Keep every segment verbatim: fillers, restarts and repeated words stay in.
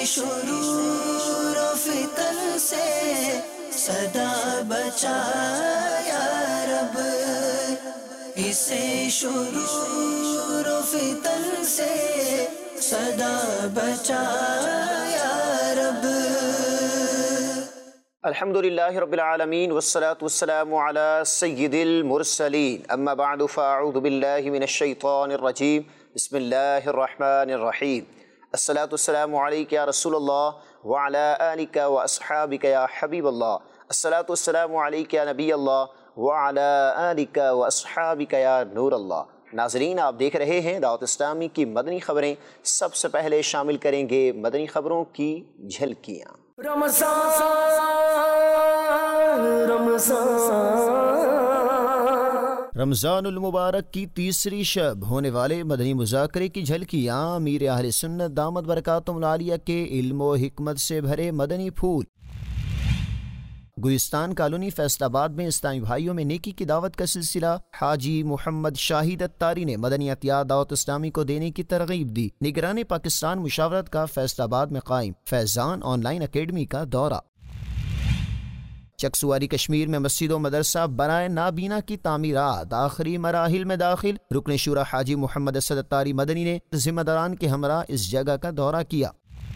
شرور و فتن سے صدا بچا یا رب، اسے شرور و فتن سے صدا بچا یا رب۔ الحمدللہ رب العالمین والصلاة والسلام علی سید المرسلین، اما بعد فاعوذ باللہ من الشیطان الرجیم، بسم اللہ الرحمن الرحیم۔ الصلاة والسلام علیک یا رسول اللہ وعلی آلک واصحابک یا حبیب اللہ، الصلاة والسلام علیک یا نبی اللہ وعلی آلک واصحابک یا نور اللہ۔ ناظرین، آپ دیکھ رہے ہیں دعوت اسلامی کی مدنی خبریں۔ سب سے پہلے شامل کریں گے مدنی خبروں کی جھلکیاں۔ رمضان رمضان رمضان المبارک کی تیسری شب ہونے والے مدنی مذاکرے کی جھلکیاں، امیر اہل سنت دامت برکاتہم العالیہ کے علم و حکمت سے بھرے مدنی پھول۔ گلستان کالونی فیصل آباد میں اسلامی بھائیوں میں نیکی کی دعوت کا سلسلہ۔ حاجی محمد شاہد اتاری نے مدنی عطیات دعوت اسلامی کو دینے کی ترغیب دی۔ نگران پاکستان مشاورت کا فیصل آباد میں قائم فیضان آن لائن اکیڈمی کا دورہ۔ چکسواری کشمیر میں مسجد و مدرسہ برائے نابینا کی تعمیرات آخری مراحل میں داخل۔ رکن شورا حاجی محمد اسد اتاری مدنی نے ذمہ داران کے ہمراہ اس جگہ کا دورہ کیا۔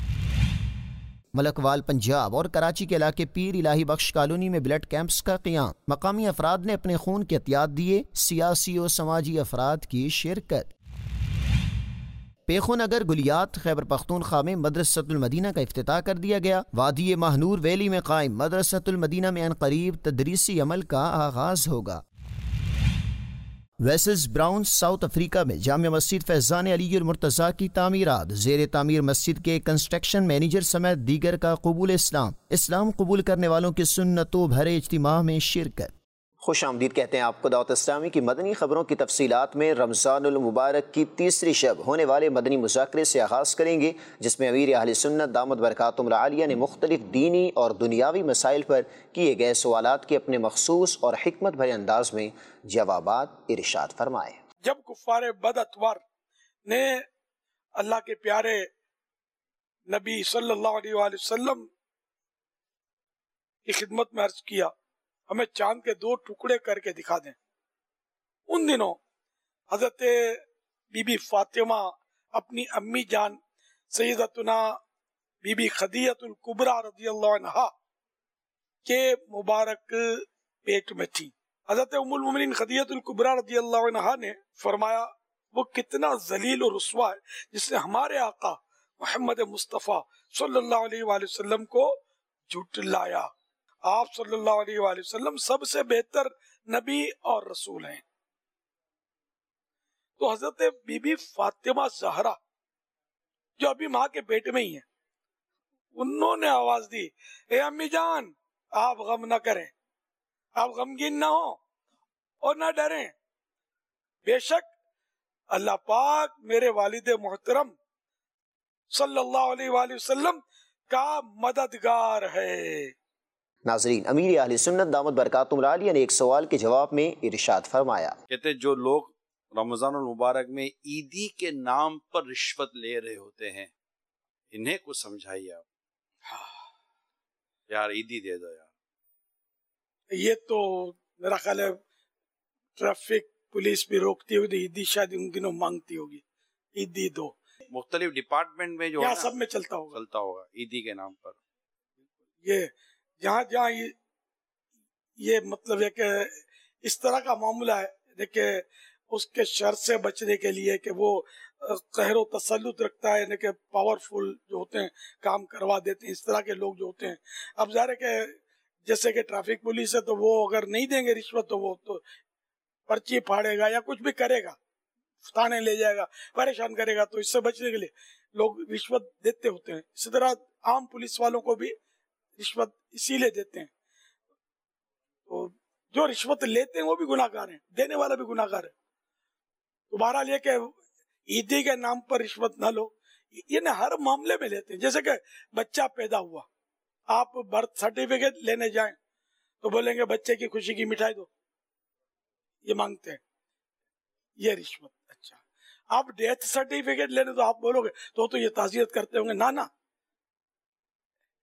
ملکوال پنجاب اور کراچی کے علاقے پیر الہی بخش کالونی میں بلڈ کیمپس کا قیام۔ مقامی افراد نے اپنے خون کے عطیات دیے، سیاسی و سماجی افراد کی شرکت۔ پیخو نگر گلیات خیبر پختونخوا میں مدرسۃ المدینہ کا افتتاح کر دیا گیا۔ وادی ماہنور ویلی میں قائم مدرسۃ المدینہ میں عنقریب تدریسی عمل کا آغاز ہوگا۔ ویسلز براؤن ساؤتھ افریقہ میں جامع مسجد فیضان علی المرتضیٰ کی تعمیرات۔ زیر تعمیر مسجد کے کنسٹرکشن مینیجر سمیت دیگر کا قبول اسلام۔ اسلام قبول کرنے والوں کی سنتوں بھرے اجتماع میں شرکت۔ خوش آمدید کہتے ہیں آپ کو دعوت اسلامی کی مدنی خبروں کی تفصیلات میں۔ رمضان المبارک کی تیسری شب ہونے والے مدنی مذاکرے سے آغاز کریں گے، جس میں امیر اہل سنت دامت برکاتہم العالیہ نے مختلف دینی اور دنیاوی مسائل پر کیے گئے سوالات کے اپنے مخصوص اور حکمت بھرے انداز میں جوابات ارشاد فرمائے۔ جب کفار بد اتوار نے اللہ کے پیارے نبی صلی اللہ علیہ وآلہ وسلم کی خدمت میں عرض کیا ہمیں چاند کے دو ٹکڑے کر کے دکھا دیں، ان دنوں حضرت بی بی فاطمہ اپنی امی جان سیدتنا بی بی خدیجہ الکبریٰ رضی اللہ عنہا کے مبارک پیٹ میں تھی۔ حضرت ام المومنین خدیجہ الکبریٰ رضی اللہ عنہا نے فرمایا وہ کتنا ذلیل و رسوا ہے جس نے ہمارے آقا محمد مصطفیٰ صلی اللہ علیہ وآلہ وسلم کو جھٹلایا۔ آپ صلی اللہ علیہ وآلہ وسلم سب سے بہتر نبی اور رسول ہیں۔ تو حضرت بی بی فاطمہ زہرا جو ابھی ماں کے پیٹ میں ہی ہیں، انہوں نے آواز دی، اے امی جان آپ غم نہ کریں، آپ غمگین نہ ہوں اور نہ ڈریں، بے شک اللہ پاک میرے والد محترم صلی اللہ علیہ وآلہ وسلم کا مددگار ہے۔ ناظرین، امیر اہل سنت دامت برکاتہم العالیہ نے ایک سوال کے جواب میں ارشاد فرمایا۔ کہتے جو لوگ رمضان المبارک میں عیدی کے نام پر رشوت لے رہے ہوتے ہیں، انہیں کچھ سمجھائیے آپ۔ یار عیدی دے دو یار۔ یہ تو میرا خیال ہے ٹریفک پولیس بھی روکتی ہوگی، عیدی شاید ان دنوں مانگتی ہوگی، عیدی دو۔ مختلف ڈپارٹمنٹ میں جو یہاں سب میں چلتا ہوگا چلتا ہوگا عیدی کے نام پر۔ یہ جہاں جہاں یہ, یہ مطلب ہے کہ اس طرح کا معاملہ ہے کہ اس کے شر سے بچنے کے لیے کہ وہ قہر و تسلط رکھتا ہے، یعنی کہ پاورفل جو ہوتے ہیں کام کروا دیتے ہیں، اس طرح کے لوگ جو ہوتے ہیں۔ اب ظاہر ہے کہ جیسے کہ ٹریفک پولیس ہے تو وہ اگر نہیں دیں گے رشوت تو وہ تو پرچی پھاڑے گا یا کچھ بھی کرے گا، تھانے لے جائے گا، پریشان کرے گا، تو اس سے بچنے کے لیے لوگ رشوت دیتے ہوتے ہیں۔ اسی طرح عام پولیس والوں کو بھی رشوت اسی لیے دیتے ہیں۔ تو جو رشوت لیتے ہیں وہ بھی گناہ گار ہیں، دینے والا بھی گناہ گار ہے۔ تو بہرحال یہ کہ عیدی کے نام پر رشوت نہ لو، یہ ہر معاملے میں لیتے ہیں۔ جیسے کہ بچہ پیدا ہوا، آپ برتھ سرٹیفکیٹ لینے جائیں تو بولیں گے بچے کی خوشی کی مٹھائی دو، یہ مانگتے ہیں، یہ رشوت۔ اچھا آپ ڈیتھ سرٹیفکیٹ لینے تو آپ بولو گے تو تو یہ تعزیت کرتے ہوں گے، نہ نہ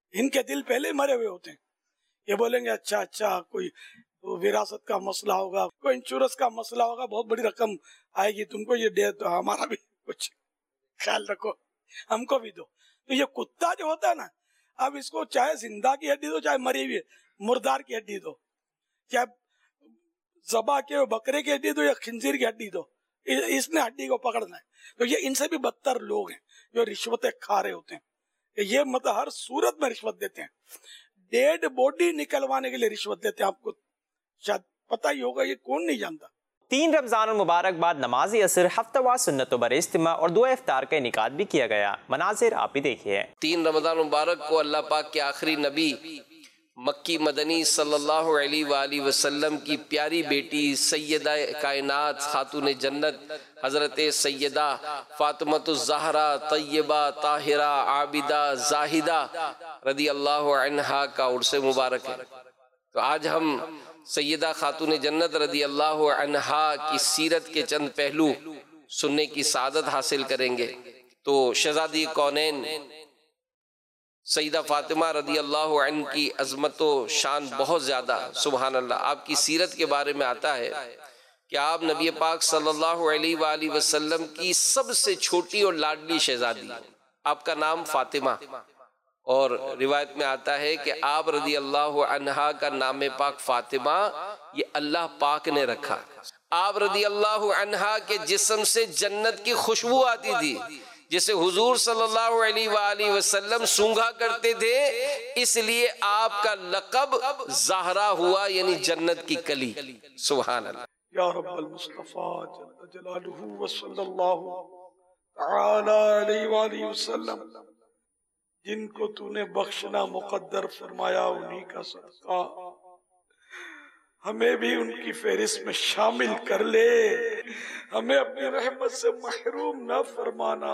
ان کے دل پہلے مرے ہوئے ہوتے ہیں. یہ بولیں گے اچھا اچھا کوئی وراثت کا مسئلہ ہوگا, کوئی انشورنس کا مسئلہ ہوگا, بہت بڑی رقم آئے گی تم کو, یہ دے تو ہمارا بھی کچھ خیال رکھو, ہم کو بھی دو. تو یہ کتا جو ہوتا ہے نا, اب اس کو چاہے زندہ کی ہڈی دو چاہے مری ہوئی مردار کی ہڈی دو, چاہے ذبح کے بکرے کی ہڈی دو یا خنزیر کی ہڈی دو, اس نے ہڈی کو پکڑنا ہے. تو یہ ان سے بھی بدتر لوگ ہیں جو رشوتیں کھا رہے ہوتے ہیں. یہ مطلب ہر صورت میں رشوت دیتے ہیں. ڈیڈ باڈی نکلوانے کے لیے رشوت دیتے ہیں. آپ کو شاید پتہ ہی ہوگا, یہ کون نہیں جانتا. تین رمضان المبارک بعد نماز عصر ہفتہ وار سنتوں بر اجتماع اور دعا افطار کا انعقاد بھی کیا گیا. مناظر آپ ہی دیکھیے. تین رمضان مبارک کو اللہ پاک کے آخری نبی مکی مدنی صلی اللہ علیہ وآلہ وسلم کی پیاری بیٹی سیدہ کائنات خاتون جنت حضرت سیدہ فاطمۃ الزہرا طیبہ طاہرہ عابدہ زاہدہ رضی اللہ عنہا کا عرس مبارک ہے. تو آج ہم سیدہ خاتون جنت رضی اللہ عنہا کی سیرت کے چند پہلو سننے کی سعادت حاصل کریں گے. تو شہزادی کونین سیدہ فاطمہ رضی اللہ عنہ کی عظمت و شان بہت زیادہ, سبحان اللہ. آپ کی سیرت کے بارے میں آتا ہے کہ آپ نبی پاک صلی اللہ علیہ وآلہ وسلم کی سب سے چھوٹی اور لاڈلی شہزادی. آپ کا نام فاطمہ, اور روایت میں آتا ہے کہ آپ رضی اللہ عنہا کا نام پاک فاطمہ یہ اللہ پاک نے رکھا. آپ رضی اللہ عنہا کے جسم سے جنت کی خوشبو آتی تھی جسے حضور صلی اللہ علیہ وآلہ وسلم سونگھا کرتے تھے, اس لیے آپ کا لقب زہرا ہوا, یعنی جنت کی کلی. سبحان اللہ. یا رب المصطفیٰ جل جلالہ وصلی اللہ تعالی علیہ وآلہ وسلم, جن کو تو نے بخشنا مقدر فرمایا انہی کا صدقہ ہمیں بھی ان کی فہرست میں شامل کر لے, ہمیں اپنی رحمت سے محروم نہ فرمانا,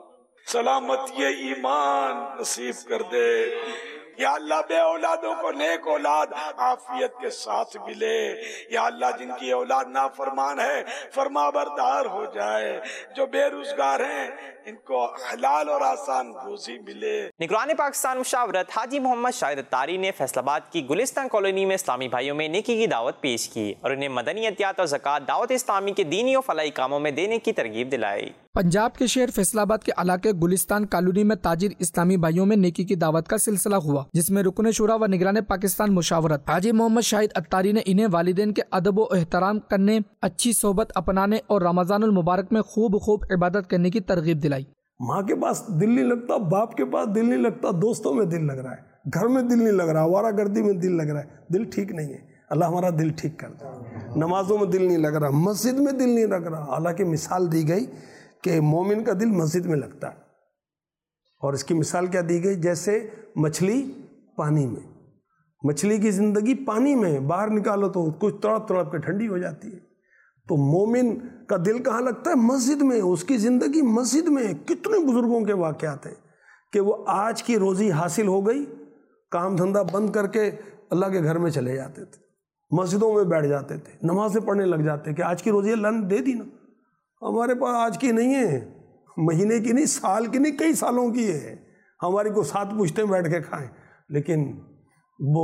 سلامتی ایمان نصیب کر دے. یا اللہ بے اولادوں کو نیک اولاد عافیت کے ساتھ ملے. یا اللہ جن کی اولاد نافرمان ہے فرما بردار ہو جائے, جو بے روزگار ہیں ان کو حلال اور آسان روزی ملے. نگران پاکستان مشاورت حاجی محمد شاہد اتاری نے فیصل آباد کی گلستان کالونی میں اسلامی بھائیوں میں نیکی کی دعوت پیش کی اور انہیں مدنی عطیات اور زکوٰۃ دعوت اسلامی کے دینی و فلاحی کاموں میں دینے کی ترغیب دلائی. پنجاب کے شہر فیصل آباد کے علاقے گلستان کالونی میں تاجر اسلامی بھائیوں میں نیکی کی دعوت کا سلسلہ ہوا, جس میں رکن شورا و نگران پاکستان مشاورت حاجی محمد شاہد اتاری نے انہیں والدین کے ادب و احترام کرنے, اچھی صحبت اپنانے اور رمضان المبارک میں خوب خوب عبادت کرنے کی ترغیب دلائی. ماں کے پاس دل نہیں لگتا, باپ کے پاس دل نہیں لگتا, دوستوں میں دل لگ رہا ہے, گھر میں دل نہیں لگ رہا, آوارہ گردی میں دل لگ رہا ہے. دل ٹھیک نہیں ہے, اللہ ہمارا دل ٹھیک کر دے. نمازوں میں دل نہیں لگ رہا, مسجد میں دل نہیں لگ رہا. حالانکہ مثال دی گئی کہ مومن کا دل مسجد میں لگتا ہے, اور اس کی مثال کیا دی گئی, جیسے مچھلی پانی میں, مچھلی کی زندگی پانی میں, باہر نکالو تو کچھ تڑپ تڑپ کے ٹھنڈی ہو جاتی ہے. تو مومن کا دل کہاں لگتا ہے, مسجد میں, اس کی زندگی مسجد میں. کتنے بزرگوں کے واقعات ہیں کہ وہ آج کی روزی حاصل ہو گئی, کام دھندہ بند کر کے اللہ کے گھر میں چلے جاتے تھے, مسجدوں میں بیٹھ جاتے تھے, نمازیں پڑھنے لگ جاتے کہ آج کی روزی اللہ نے دے دی نا, ہمارے پاس آج کی نہیں ہے, مہینے کی نہیں, سال کی نہیں, کئی سالوں کی ہے. ہماری کو ساتھ پوچھتے بیٹھ کے کھائیں, لیکن وہ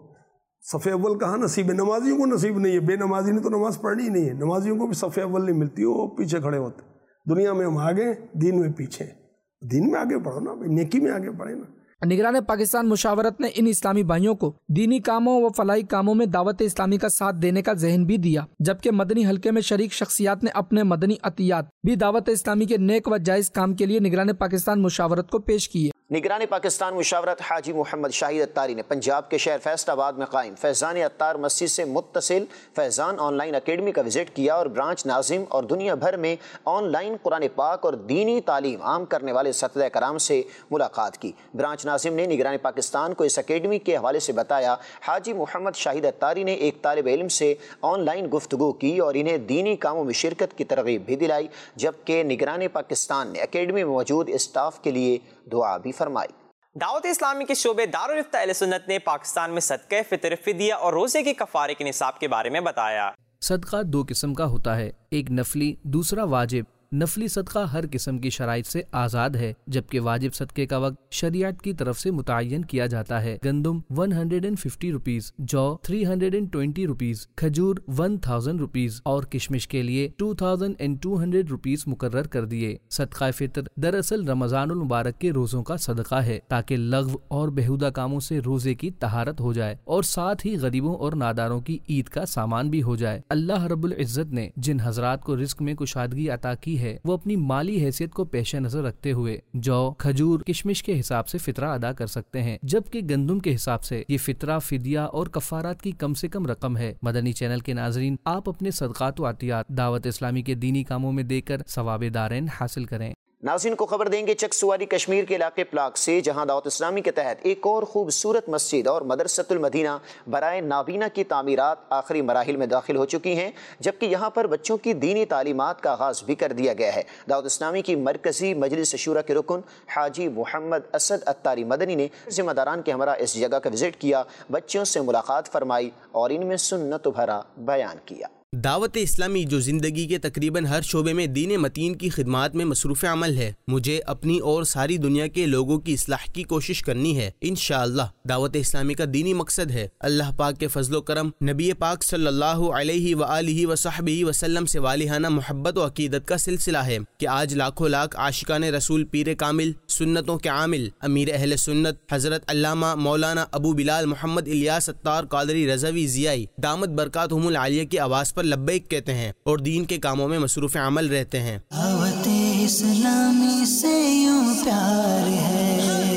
صف اول کہاں نصیب ہے, نمازیوں کو نصیب نہیں ہے. بے نمازی نے تو نماز پڑھنی ہی نہیں ہے, نمازیوں کو بھی صف اول نہیں ملتی, وہ پیچھے کھڑے ہوتے. دنیا میں ہم آگے, دین میں پیچھے. دین میں آگے پڑھو نا, نیکی میں آگے پڑھے نا. نگران پاکستان مشاورت نے ان اسلامی بھائیوں کو دینی کاموں و فلاحی کاموں میں دعوت اسلامی کا ساتھ دینے کا ذہن بھی دیا, جبکہ مدنی حلقے میں شریک شخصیات نے اپنے مدنی عطیات بھی دعوت اسلامی کے نیک و جائز کام کے لیے نگران پاکستان مشاورت کو پیش کیے. نگران پاکستان مشاورت حاجی محمد شاہد اتاری نے پنجاب کے شہر فیصل آباد میں قائم فیضان اتار مسجد سے متصل فیضان آن لائن اکیڈمی کا وزٹ کیا اور برانچ ناظم اور دنیا بھر میں آن لائن قرآن پاک اور دینی تعلیم عام کرنے والے اساتذہ کرام سے ملاقات کی. برانچ ناظم نے نگران پاکستان کو اس اکیڈمی کے حوالے سے بتایا حاجی محمد شاہد اتاری نے ایک طالب علم سے آن لائن گفتگو کی اور انہیں دینی کاموں میں شرکت کی ترغیب بھی دلائی, جبکہ نگران پاکستان نے اکیڈمی میں موجود اسٹاف کے لیے دعا بھی فرمائی. دعوت اسلامی کے شعبے دارالفتہ اہل سنت نے پاکستان میں صدقہ فطر, فدیہ اور روزے کے کفارے کے نصاب کے بارے میں بتایا. صدقہ دو قسم کا ہوتا ہے, ایک نفلی, دوسرا واجب. نفلی صدقہ ہر قسم کی شرائط سے آزاد ہے، جبکہ واجب صدقے کا وقت شریعت کی طرف سے متعین کیا جاتا ہے۔ گندم one hundred and fifty rupees, جو three hundred and twenty rupees, کھجور ون تھاؤزینڈ روپیز اور کشمش کے لیے two thousand and two hundred rupees مقرر کر دیے۔ صدقہ فطر دراصل رمضان المبارک کے روزوں کا صدقہ ہے تاکہ لغو اور بےہودہ کاموں سے روزے کی طہارت ہو جائے اور ساتھ ہی غریبوں اور ناداروں کی عید کا سامان بھی ہو جائے۔ اللہ رب العزت نے جن حضرات کو رزق میں کشادگی عطا کی ہے وہ اپنی مالی حیثیت کو پیش نظر رکھتے ہوئے جو کھجور کشمش کے حساب سے فطرہ ادا کر سکتے ہیں، جبکہ گندم کے حساب سے یہ فطرہ فدیہ اور کفارات کی کم سے کم رقم ہے۔ مدنی چینل کے ناظرین، آپ اپنے صدقات و عطیات دعوت اسلامی کے دینی کاموں میں دے کر ثواب دارین حاصل کریں۔ ناظرین کو خبر دیں گے چک سواری کشمیر کے علاقے پلاک سے، جہاں دعوت اسلامی کے تحت ایک اور خوبصورت مسجد اور مدرسۃ المدینہ برائے نابینا کی تعمیرات آخری مراحل میں داخل ہو چکی ہیں، جبکہ یہاں پر بچوں کی دینی تعلیمات کا آغاز بھی کر دیا گیا ہے۔ دعوت اسلامی کی مرکزی مجلس شورا کے رکن حاجی محمد اسد اتاری مدنی نے ذمہ داران کے ہمراہ اس جگہ کا وزٹ کیا، بچوں سے ملاقات فرمائی اور ان میں سنت بھرا بیان کیا۔ دعوت اسلامی جو زندگی کے تقریباً ہر شعبے میں دین متین کی خدمات میں مصروف عمل ہے، مجھے اپنی اور ساری دنیا کے لوگوں کی اصلاح کی کوشش کرنی ہے۔ انشاءاللہ دعوت اسلامی کا دینی مقصد ہے اللہ پاک کے فضل و کرم، نبی پاک صلی اللہ علیہ وآلہ وصحبہ وسلم سے والہانہ محبت و عقیدت کا سلسلہ ہے کہ آج لاکھوں لاکھ عاشقان رسول، پیر کامل، سنتوں کے عامل، امیر اہل سنت حضرت علامہ مولانا ابو بلال محمد الیاس اتار قادری رضوی ضیائی دامت برکاتہم العالیہ کی آواز پر لبیک کہتے ہیں اور دین کے کاموں میں مصروف عمل رہتے ہیں۔ دعوت اسلامی سے یوں پیار ہے۔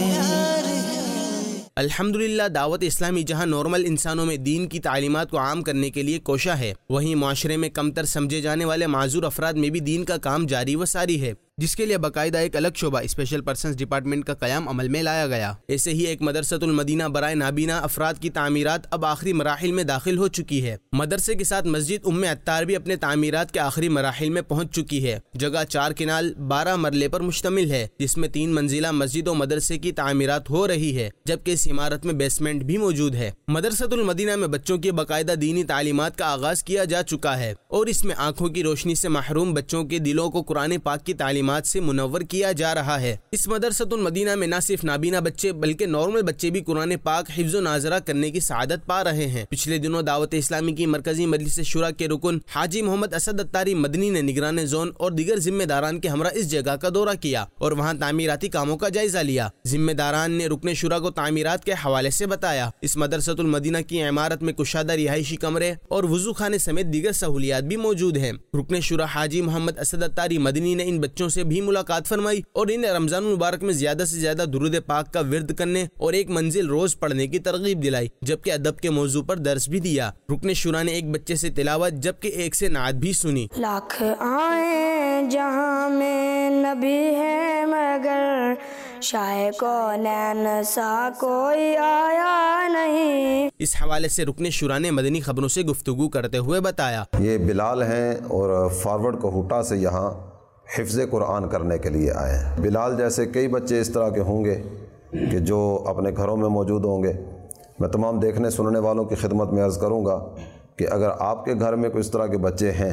الحمدللہ دعوت اسلامی جہاں نارمل انسانوں میں دین کی تعلیمات کو عام کرنے کے لیے کوشاں ہے، وہیں معاشرے میں کمتر سمجھے جانے والے معذور افراد میں بھی دین کا کام جاری و ساری ہے، جس کے لیے باقاعدہ ایک الگ شعبہ اسپیشل پرسنز ڈپارٹمنٹ کا قیام عمل میں لایا گیا۔ ایسے ہی ایک مدرسۃ المدینہ برائے نابینا افراد کی تعمیرات اب آخری مراحل میں داخل ہو چکی ہے۔ مدرسے کے ساتھ مسجد ام عطار بھی اپنے تعمیرات کے آخری مراحل میں پہنچ چکی ہے۔ جگہ چار کنال بارہ مرلے پر مشتمل ہے، جس میں تین منزلہ مسجد و مدرسے کی تعمیرات ہو رہی ہے، جبکہ اس عمارت میں بیسمنٹ بھی موجود ہے۔ مدرسۃ المدینہ میں بچوں کی باقاعدہ دینی تعلیمات کا آغاز کیا جا چکا ہے اور اس میں آنکھوں کی روشنی سے محروم بچوں کے دلوں کو قرآن پاک کی تعلیمات سے منور کیا جا رہا ہے۔ اس مدرسۃ المدینہ میں نہ صرف نابینا بچے بلکہ نارمل بچے بھی قرآن پاک حفظ و ناظرہ کرنے کی سعادت پا رہے ہیں۔ پچھلے دنوں دعوت اسلامی کی مرکزی مجلس شورا کے رکن حاجی محمد اسد اتاری مدنی نے نگران زون اور دیگر ذمہ داران کے ہمراہ اس جگہ کا دورہ کیا اور وہاں تعمیراتی کاموں کا جائزہ لیا۔ ذمہ داران نے رکن شورا کو تعمیرات کے حوالے سے بتایا۔ اس مدرسۃ المدینہ کی عمارت میں کشادہ رہائشی کمرے اور وضو خانے سمیت دیگر سہولیات بھی موجود ہیں۔ رکن شورا حاجی محمد اسد اتاری مدنی نے ان بچوں سے بھی ملاقات فرمائی اور انہیں رمضان المبارک میں زیادہ سے زیادہ درود پاک کا ورد کرنے اور ایک منزل روز پڑھنے کی ترغیب دلائی، جبکہ ادب کے موضوع پر درس بھی دیا۔ رکن شورا نے ایک بچے سے تلاوت جبکہ ایک سے نعت بھی سنی۔ لاکھ آئیں جہاں میں نبی ہے مگر شاہ کونین سا کوئی آیا نہیں۔ اس حوالے سے رکن شورا نے مدنی خبروں سے گفتگو کرتے ہوئے بتایا، یہ بلال ہیں اور فارورڈ کوہوٹا سے یہاں حفظ قرآن کرنے کے لیے آئے ہیں۔ بلال جیسے کئی بچے اس طرح کے ہوں گے کہ جو اپنے گھروں میں موجود ہوں گے۔ میں تمام دیکھنے سننے والوں کی خدمت میں عرض کروں گا کہ اگر آپ کے گھر میں کوئی اس طرح کے بچے ہیں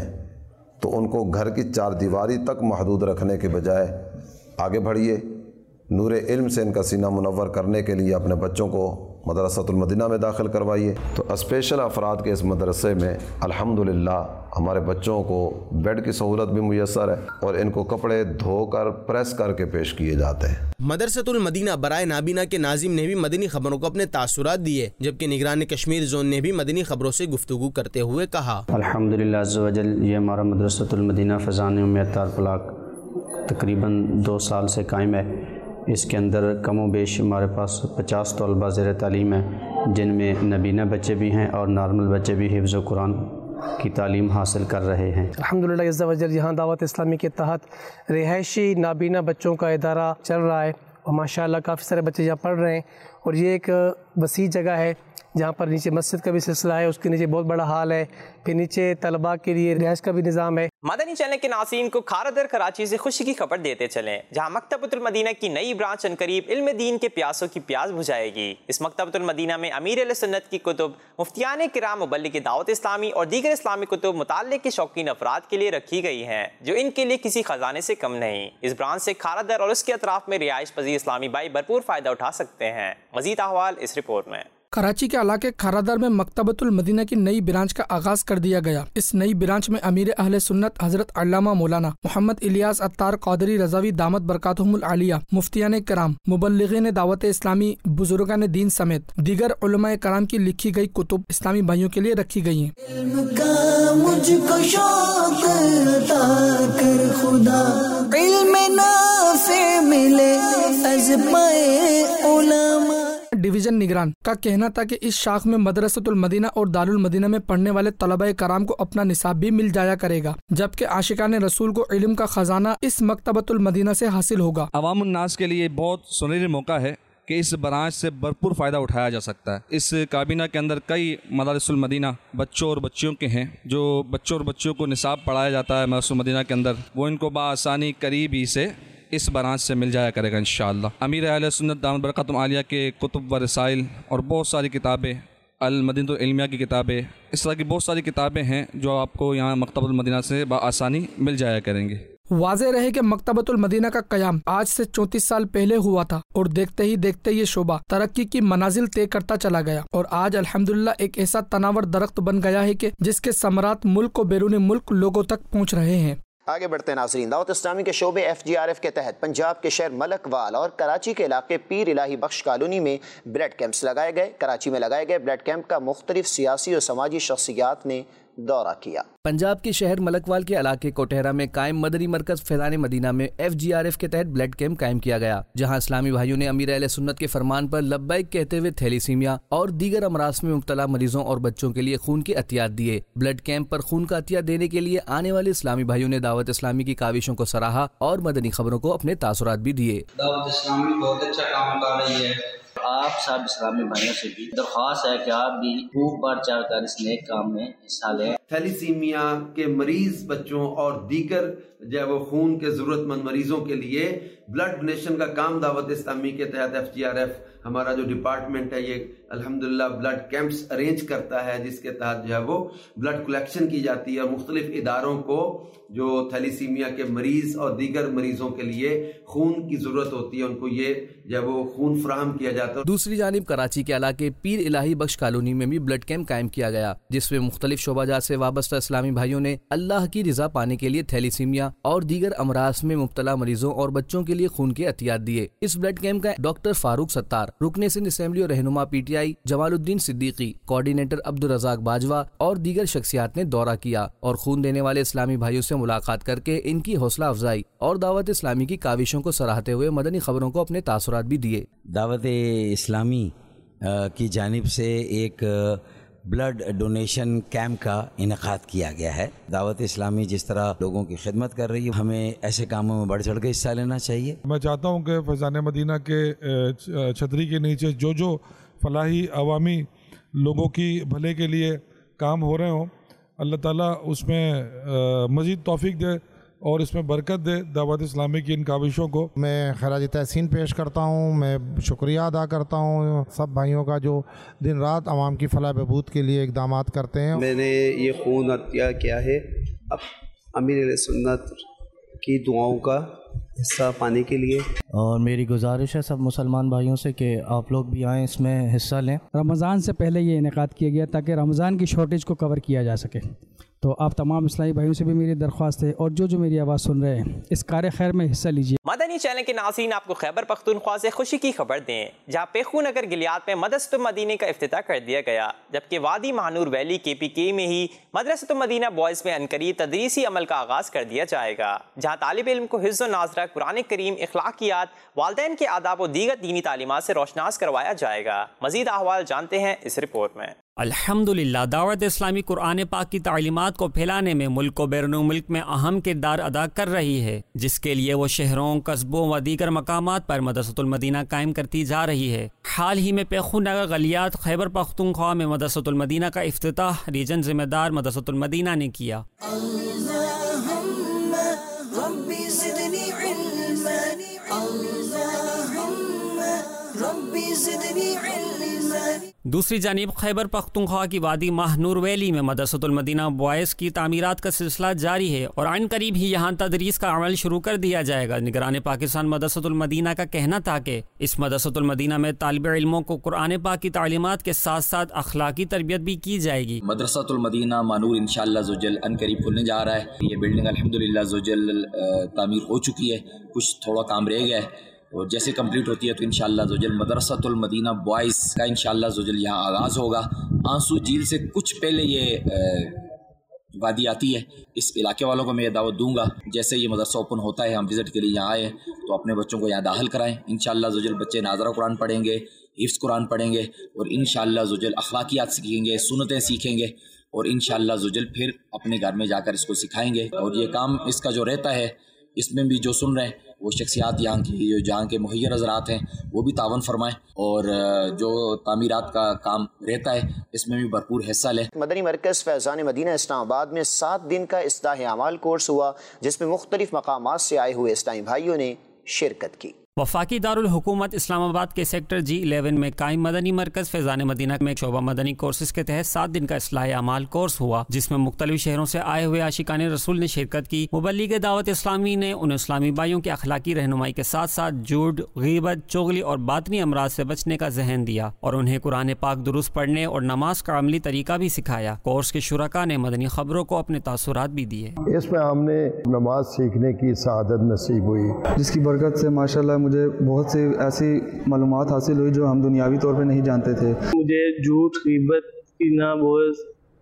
تو ان کو گھر کی چار دیواری تک محدود رکھنے کے بجائے آگے بڑھیے، نور علم سے ان کا سینہ منور کرنے کے لیے اپنے بچوں کو مدرسۃ المدینہ میں داخل کروائیے۔ تو اسپیشل افراد کے اس مدرسے میں الحمدللہ ہمارے بچوں کو بیڈ کی سہولت بھی میسر ہے اور ان کو کپڑے دھو کر پریس کر کے پیش کیے جاتے ہیں۔ مدرسۃ المدینہ برائے نابینا کے ناظم نے بھی مدنی خبروں کو اپنے تاثرات دیے، جبکہ نگران کشمیر زون نے بھی مدنی خبروں سے گفتگو کرتے ہوئے کہا، الحمدللہ عز و جل یہ ہمارا مدرسۃ المدینہ فیضان ام عطار پلاک تقریباً دو سال سے قائم ہے۔ اس کے اندر کم و بیش ہمارے پاس پچاس طلباء زیر تعلیم ہیں، جن میں نابینا بچے بھی ہیں اور نارمل بچے بھی حفظ و قرآن کی تعلیم حاصل کر رہے ہیں۔ الحمدللہ عز و جل یہاں دعوت اسلامی کے تحت رہائشی نابینا بچوں کا ادارہ چل رہا ہے اور ماشاءاللہ کافی سارے بچے یہاں پڑھ رہے ہیں اور یہ ایک وسیع جگہ ہے جہاں پر نیچے مسجد کا بھی سلسلہ ہے، اس کے نیچے بہت بڑا ہال ہے، پھر نیچے طلباء کے لیے رہائش کا بھی نظام ہے۔ مدنی چینل کے ناظرین کو کھارادر کراچی سے خوشی کی خبر دیتے چلیں، جہاں مکتبۃ المدینہ کی نئی برانچ عنقریب علم دین کے پیاسوں کی پیاس بجھائے گی۔ اس مکتبۃ المدینہ میں امیر اہل سنت کی کتب، مفتیان کرام، مبلغ دعوت اسلامی اور دیگر اسلامی کتب مطالعے کے شوقین افراد کے لیے رکھی گئی ہیں، جو ان کے لیے کسی خزانے سے کم نہیں۔ اس برانچ سے کھارادر اور اس کے اطراف میں رہائش پذیر اسلامی بھائی بھرپور فائدہ اٹھا سکتے ہیں۔ مزید احوال اس رپورٹ میں۔ کراچی کے علاقے کھارادر میں مکتبۃ المدینہ کی نئی برانچ کا آغاز کر دیا گیا۔ اس نئی برانچ میں امیر اہل سنت حضرت علامہ مولانا محمد الیاس عطار قادری رضوی دامت برکاتہم العالیہ، مفتیان کرام، مبلغین دعوت اسلامی، بزرگان دین سمیت دیگر علماء کرام کی لکھی گئی کتب اسلامی بھائیوں کے لیے رکھی گئی ہیں۔ علم کا مجھ کو شوق عطا کر خدا، علم نافع ملے از پائے علماء۔ ڈویژن نگران کا کہنا تھا کہ اس شاخ میں مدرسۃ المدینہ اور دارالمدینہ میں پڑھنے والے طلباء کرام کو اپنا نصاب بھی مل جایا کرے گا، جبکہ عاشقان رسول کو علم کا خزانہ اس مکتبۃ المدینہ سے حاصل ہوگا۔ عوام الناس کے لیے بہت سنہری موقع ہے کہ اس برانچ سے بھرپور فائدہ اٹھایا جا سکتا ہے۔ اس کابینہ کے اندر کئی مدارس المدینہ بچوں اور بچیوں کے ہیں، جو بچوں اور بچیوں کو نصاب پڑھایا جاتا ہے مدارس المدینہ کے اندر، وہ ان کو بآسانی قریب ہی سے اس برانچ سے مل جایا کرے گا انشاءاللہ۔ امیر اہل سنت دامت برکاتہم العالیہ کے کتب و رسائل اور بہت ساری کتابیں، المدینہ العلمیہ کی کتابیں، اس طرح کی بہت ساری کتابیں ہیں جو آپ کو یہاں مکتبۃ المدینہ سے بآسانی مل جایا کریں گے۔ واضح رہے کہ مکتبۃ المدینہ کا قیام آج سے چونتیس سال پہلے ہوا تھا اور دیکھتے ہی دیکھتے یہ شعبہ ترقی کی منازل طے کرتا چلا گیا اور آج الحمدللہ ایک ایسا تناور درخت بن گیا ہے کہ جس کے ثمرات ملک و بیرون ملک لوگوں تک پہنچ رہے ہیں۔ آگے بڑھتے ہیں ناظرین، دعوت اسلامی کے شعبے ایف جی آر ایف کے تحت پنجاب کے شہر ملک وال اور کراچی کے علاقے پیر الہی بخش کالونی میں بلڈ کیمپس لگائے گئے۔ کراچی میں لگائے گئے بلڈ کیمپ کا مختلف سیاسی اور سماجی شخصیات نے دورہ کیا۔ پنجاب کے شہر ملک وال کے علاقے کوٹہرا میں قائم مدنی مرکز فیضان مدینہ میں ایف جی آر ایف کے تحت بلڈ کیمپ قائم کیا گیا، جہاں اسلامی بھائیوں نے امیر اہل سنت کے فرمان پر لبیک کہتے ہوئے تھیلیسیمیا اور دیگر امراض میں مبتلا مریضوں اور بچوں کے لیے خون کے عطیات دیے۔ بلڈ کیمپ پر خون کا عطیہ دینے کے لیے آنے والے اسلامی بھائیوں نے دعوت اسلامی کی کاوشوں کو سراہا اور مدنی خبروں کو اپنے تاثرات بھی دیے۔ دعوت اسلامی بہت اچھا کام کر رہی ہے۔ آپ سب اسلامی بھائیوں سے بھی درخواست ہے کہ آپ بھی خوب بڑھ چڑھ کر اس نیک کام میں حصہ لیں۔ تھیلیسیمیا کے مریض بچوں اور دیگر جو ہے وہ خون کے ضرورت مند مریضوں کے لیے بلڈ ڈونیشن کا کام دعوت اسلامی کے تحت ایف جی آر ایف ہمارا جو ڈپارٹمنٹ ہے یہ الحمدللہ بلڈ کیمپس ارینج کرتا ہے، جس کے تحت جو ہے وہ بلڈ کلیکشن کی جاتی ہے اور مختلف اداروں کو جو تھیلیسیمیا کے مریض اور دیگر مریضوں کے لیے خون کی ضرورت ہوتی ہے ان کو یہ جو ہے وہ خون فراہم کیا جاتا ہے۔ دوسری جانب کراچی کے علاقے پیر الہی بخش کالونی میں بھی بلڈ کیمپ قائم کیا گیا، جس میں مختلف شعبہ جات سے وابستہ اسلامی بھائیوں نے اللہ کی رضا پانے کے لیے تھیلیسیمیا اور دیگر امراض میں مبتلا مریضوں اور بچوں کے لیے خون کے عطیات دیے۔ اس بلڈ کیمپ کا ڈاکٹر فاروق ستار، رکن سندھ اسمبلی اور رہنما P T I Jamal Uddin Siddiqui, coordinator Abdul Razzaq Bajwa اور دیگر شخصیات نے دورہ کیا اور خون دینے والے اسلامی بھائیوں سے ملاقات کر کے ان کی حوصلہ افزائی اور دعوت اسلامی کی کاوشوں کو سراہتے ہوئے مدنی خبروں کو اپنے تاثرات بھی دیے۔ دعوت اسلامی کی جانب سے ایک بلڈ ڈونیشن کیمپ کا انعقاد کیا گیا ہے۔ دعوت اسلامی جس طرح لوگوں کی خدمت کر رہی ہے، ہمیں ایسے کاموں میں بڑھ چڑھ کے حصہ لینا چاہیے۔ میں چاہتا ہوں کہ فیضان مدینہ کے چھتری کے نیچے جو جو فلاحی عوامی لوگوں کی بھلے کے لیے کام ہو رہے ہوں، اللہ تعالیٰ اس میں مزید توفیق دے اور اس میں برکت دے دعوت اسلامی کی ان کاوشوں کو۔ میں خراج تحسین پیش کرتا ہوں، میں شکریہ ادا کرتا ہوں سب بھائیوں کا جو دن رات عوام کی فلاح بہبود کے لیے اقدامات کرتے ہیں۔ میں نے یہ خون عطیہ کیا ہے اب امیر اہل سنت کی دعاؤں کا حصہ پانے کے لیے، اور میری گزارش ہے سب مسلمان بھائیوں سے کہ آپ لوگ بھی آئیں، اس میں حصہ لیں۔ رمضان سے پہلے یہ انعقاد کیا گیا تاکہ رمضان کی شارٹیج کو کور کیا جا سکے، تو آپ تمام اسلامی بھائیوں سے بھی میری درخواست ہے اور جو جو میری آواز سن رہے ہیں اس کار خیر میں حصہ لیجیے۔ مدنی چینل کے ناظرین آپ کو خیبر پختونخوا سے خوشی کی خبر دیں، جہاں پیخو نگر گلیات میں مدرسۃ المدینہ کا افتتاح کر دیا گیا، جبکہ وادی مہانور ویلی کے پی کے میں ہی مدرسۃ المدینہ بوائز میں عنقریب تدریسی عمل کا آغاز کر دیا جائے گا، جہاں طالب علم کو حفظ و ناظرہ قرآن کریم، اخلاقیات، والدین کے آداب و دیگر دینی تعلیمات سے روشناس کروایا جائے گا۔ مزید احوال جانتے ہیں اس رپورٹ میں۔ الحمدللہ دعوت اسلامی قرآن پاک کی تعلیمات کو پھیلانے میں ملک و بیرون ملک میں اہم کردار ادا کر رہی ہے، جس کے لیے وہ شہروں، قصبوں و دیگر مقامات پر مدرسۃ المدینہ قائم کرتی جا رہی ہے۔ حال ہی میں پیخو نگر غلیات خیبر پختونخوا میں مدرسۃ المدینہ کا افتتاح ریجن ذمہ دار مدرسۃ المدینہ نے کیا۔ دوسری جانب خیبر پختونخوا کی وادی ماہ نور ویلی میں مدرسۃ المدینہ بوائز کی تعمیرات کا سلسلہ جاری ہے اور عین قریب ہی یہاں تدریس کا عمل شروع کر دیا جائے گا۔ نگران پاکستان مدرسۃ المدینہ کا کہنا تھا کہ اس مدرسۃ المدینہ میں طالب علموں کو قرآن پاک کی تعلیمات کے ساتھ ساتھ اخلاقی تربیت بھی کی جائے گی۔ مدرسۃ المدینہ مانور انشاءاللہ زوجل ان قریب کھلنے جا رہا ہے۔ یہ بلڈنگ الحمدللہ زوجل تعمیر ہو چکی ہے، کچھ تھوڑا کام رہ گیا ہے اور جیسے کمپلیٹ ہوتی ہے تو انشاءاللہ زوجل مدرسۃ المدینہ بوائز کا انشاءاللہ زوجل یہاں آغاز ہوگا۔ آنسو جھیل سے کچھ پہلے یہ وادی آتی ہے، اس علاقے والوں کو میں یہ دعوت دوں گا جیسے یہ مدرسہ اوپن ہوتا ہے ہم وزٹ کے لیے یہاں آئے تو اپنے بچوں کو یہاں داخل کرائیں۔ انشاءاللہ زوجل بچے ناظرہ قرآن پڑھیں گے، حفظ قرآن پڑھیں گے اور انشاءاللہ زوجل اخلاقیات سیکھیں گے، سنتیں سیکھیں گے اور انشاءاللہ زوجل پھر اپنے گھر میں جا کر اس کو سکھائیں گے۔ اور یہ کام اس کا جو رہتا ہے اس میں بھی جو سن رہے ہیں وہ شخصیات یہاں کی جو جہاں کے مہیر حضرات ہیں وہ بھی تعاون فرمائیں اور جو تعمیرات کا کام رہتا ہے اس میں بھی بھرپور حصہ لیں۔ مدنی مرکز فیضان مدینہ اسلام آباد میں سات دن کا اصلاح اعمال کورس ہوا جس میں مختلف مقامات سے آئے ہوئے اسلامی بھائیوں نے شرکت کی۔ وفاقی دارالحکومت اسلام آباد کے سیکٹر جی الیون میں قائم مدنی مرکز فیضان مدینہ میں شعبہ مدنی کورسز کے تحت سات دن کا اصلاح اعمال کورس ہوا جس میں مختلف شہروں سے آئے ہوئے عاشقان رسول نے شرکت کی۔ مبلغ دعوت اسلامی نے ان اسلامی بھائیوں کی اخلاقی رہنمائی کے ساتھ ساتھ جھوٹ، غیبت، چغلی اور باطنی امراض سے بچنے کا ذہن دیا اور انہیں قرآن پاک درست پڑھنے اور نماز کا عملی طریقہ بھی سکھایا۔ کورس کے شرکاء نے مدنی خبروں کو اپنے تاثرات بھی دیے۔ اس میں ہم نے نماز سیکھنے کی سعادت نصیب ہوئی جس کی برکت سے ماشاءاللہ مجھے بہت سے ایسی معلومات حاصل ہوئی جو ہم دنیاوی طور پہ نہیں جانتے تھے۔ مجھے جھوٹ، غیبت، کینہ، بغض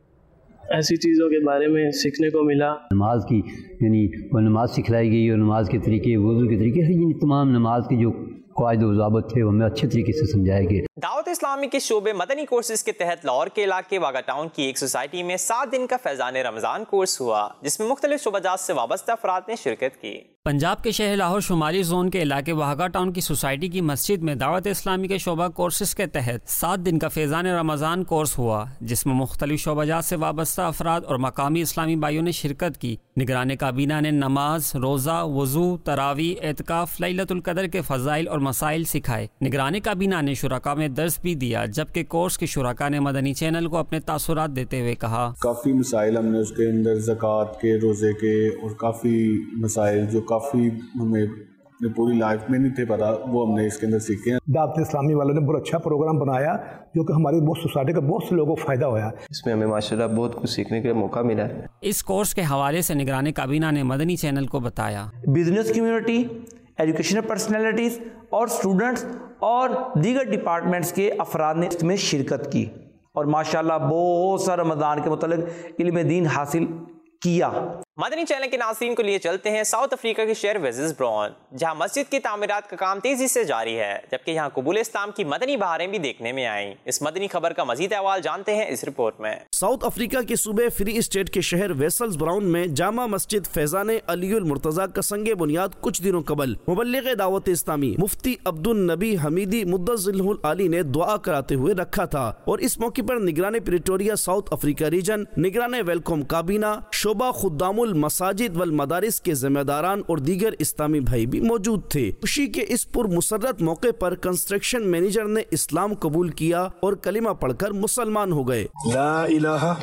ایسی چیزوں کے بارے میں سیکھنے کو ملا۔ نماز کی یعنی وہ نماز سکھلائی گئی اور نماز کے طریقے، وضو کے طریقے، یعنی تمام نماز کی جو قواعد و ضوابط تھے وہ ہمیں اچھے طریقے سے سمجھائے گئے۔ دعوت اسلامی کے شعبے مدنی کورسز کے تحت لاہور کے علاقے واگا ٹاؤن کی ایک سوسائٹی میں سات دن کا فیضان رمضان کورس ہوا جس میں مختلف شعبہ جات سے وابستہ افراد نے شرکت کی۔ پنجاب کے شہر لاہور شمالی زون کے علاقے واگا ٹاؤن کی سوسائٹی کی مسجد میں دعوت اسلامی کے شعبہ کورسز کے تحت سات دن کا فیضان رمضان کورس ہوا جس میں مختلف شعبہ جات سے وابستہ افراد اور مقامی اسلامی بھائیوں نے شرکت کی۔ نگران کابینہ نے نماز، روزہ، وضو، تراویح، اعتکاف، لیلۃ القدر کے فضائل اور مسائل سکھائے۔ نگران کابینہ نے شرکاء میں درس بھی دیا جبکہ کورس کے شرکاء نے مدنی چینل کو اپنے تاثرات دیتے ہوئے کہا کافی مسائل ہم نے اس کے اندر زکوٰۃ کے، روزے کے اور کافی مسائل جو کافی ہمیں پوری لائف میں نہیں تھے پتا وہ ہم نے اس کے اندر سیکھے ہیں۔ دعوت اسلامی والوں نے بہت اچھا پروگرام بنایا جو کہ ہماری بہت سوسائٹی کا بہت سے لوگوں کو فائدہ ہوا۔ اس میں ہمیں ماشاءاللہ بہت کچھ سیکھنے کا موقع ملا ہے۔ اس کورس کے حوالے سے نگران کابینہ نے مدنی چینل کو بتایا بزنس کمیونٹی، ایجوکیشنل پرسنالٹیز اور اسٹوڈنٹس اور دیگر ڈپارٹمنٹس کے افراد نے اس میں شرکت کی اور ماشاءاللہ بہت سا رمضان کے متعلق علم دین حاصل کیا۔ مدنی چینل کے ناظرین کو لیے چلتے ہیں ساؤتھ افریقہ کے شہر ویززبرون جہاں مسجد کی تعمیرات کا کام تیزی سے جاری ہے جبکہ یہاں قبول اسلام کی مدنی بہاریں بھی دیکھنے میں آئیں۔ اس مدنی خبر کا مزید احوال جانتے ہیں اس رپورٹ میں۔ ساؤتھ افریقہ کے صوبے فری اسٹیٹ کے شہر ویسلزبراؤن میں جامع مسجد فیضان علی المرتضیٰ کا سنگ بنیاد کچھ دنوں قبل مبلغ دعوت اسلامی مفتی عبد النبی حمیدی مدظلہ العالی نے دعا کراتے ہوئے رکھا تھا اور اس موقع پر نگران پریٹوریا ساؤتھ افریقہ ریجن، نگران ویلکوم کابینہ، شعبہ خدام المساجد والمدارس کے ذمہ داران اور دیگر اسلامی بھائی بھی موجود تھے۔ خوشی کے اس پر مسرت موقع پر کنسٹرکشن مینیجر نے اسلام قبول کیا اور کلمہ پڑھ کر مسلمان ہو گئے۔ لا الہ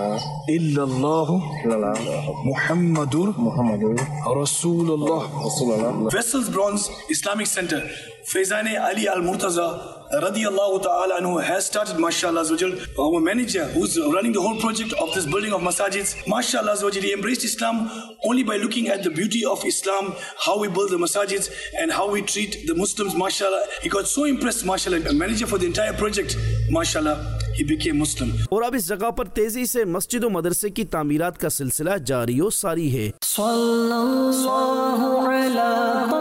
الا اللہ محمد رسول اللہ۔ ویسلزبراؤن Islamic Center فیضان علی المرتضیٰ رضی اللہ تعالی عنہ has started mashallah azawajal. Our manager who's running the whole project of this building of masajids, mashallah azawajal, he embraced Islam only by looking at the beauty of Islam, how we build the masajids and how we treat the Muslims, mashallah. He got so impressed, mashallah, a manager for the entire project, mashallah, he became Muslim. اور اب اس جگہ پر تیزی سے مسجد و مدرسے کی تعمیرات کا سلسلہ جاری و ساری ہے۔ صلی اللہ علی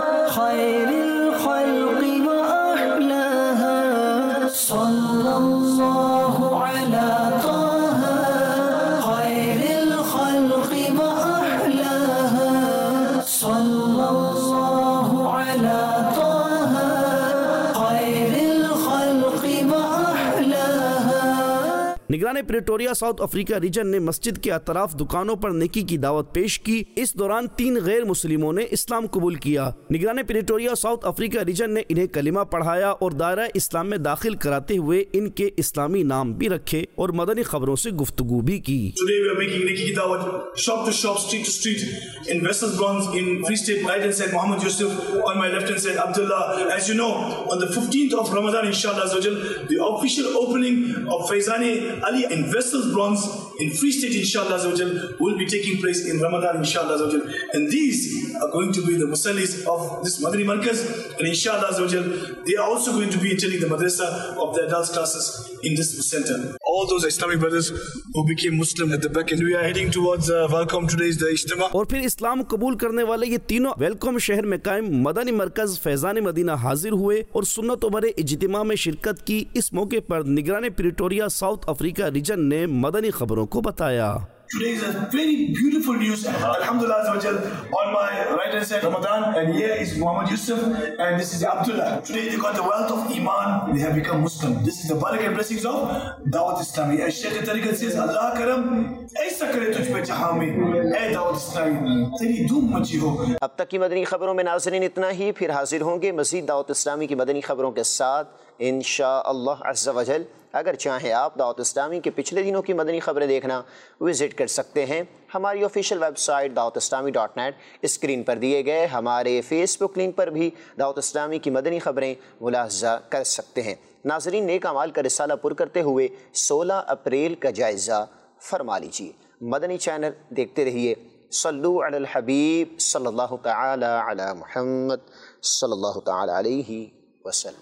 خیر الخلق و احلاها صلی اللہ सल्लल्लाहु अला ताहा खैरिल खल्क़ि व अहलाहा सल्लल्लाहु अला ताहा खैरिल खल्क़ि व अहलाहा। निगरान प्रेटोरिया साउथ अफ्रीका रीजन ने मस्जिद के अतराफ दुकानों पर नेकी की दावत पेश की। इस दौरान तीन गैर मुस्लिमों ने इस्लाम कबूल किया। निगरान प्रेटोरिया साउथ अफ्रीका रीजन ने इन्हें कलिमा पढ़ाया और दायरा इस्लाम में दाखिल कराते हुए इनके इस्लामी नाम भी रखे और मदनी खबरों से गुफ्तगू भी की। Today we are making नेकी की दावत shop to shop, street to street in Wessels Bronze in Free State. Right hand side Muhammad Yusuf, on my left hand side Abdullah. As you know, on the fifteenth of Ramadan inshallah the official opening of Faizane Ali in Wessels Bronze in Free State inshallah will be taking place in Ramadan inshallah, and these are going to be the musallis of this Madani Markaz, and inshallah they are also going to be attending the madrasa of the adults classes in this center. All those Islamic brothers who became Muslim at the back, and we are heading towards uh, welcome today's the Ijtima. और फिर इस्लाम कबूल करने वाले ये तीनों welcome शहर में कायम मदनी मरकज फैजान मदीना हाजिर हुए और सुन्नत भरे इज्तिमा में शिरकत की। इस मौके पर निगरान प्रेटोरिया साउथ अफ्रीका रीजन ने मदनी खबरों को बताया। Today is a very beautiful news. Alhamdulillah Azawajal, on my right hand side Ramadan, and here is Muhammad Yusuf, and this is Abdullah. Today they got the wealth of Iman, they have become Muslim. This is the barakah and blessings of Dawat Islami. As Shaykh Tariqat says, Allah karam, aisa kare tujh pe jahan mein, ay Dawat Islami, teri धूम मची हो। अब तक की मदनी खबरों में नाज़रीन इतना ही। फिर हाजिर होंगे मज़ीद दावत इस्लामी की मदनी खबरों के साथ इंशाअल्लाह अज़्ज़ा वजल। अगर चाहें आप दावत इस्लामी के पिछले दिनों की मदनी खबरें देखना, विज़िट कर सकते हैं हमारी official website Dawat Islami dot net. Screen पर दिए गए हमारे फेसबुक लिंक पर भी दावत इस्लामी की मदनी खबरें मुलाहज़ा कर सकते हैं। नाज़रीन, नेक अमाल का रिसाला पुर करते हुए सोलह अप्रैल का जायज़ा फरमा लीजिए। मदनी चैनल देखते रहिए। सल्लु अलल हबीब सल्लल्लाहु तआला अला मुहम्मद सल्लल्लाहु तआला अलैहि वसल्लम।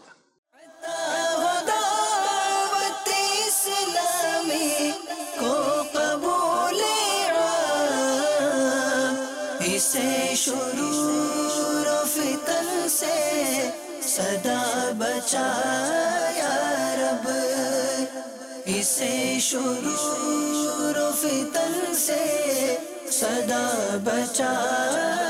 इसे शुरूर फितन से सदा बचा या रब, इसे शुरूर फितन से सदा बचा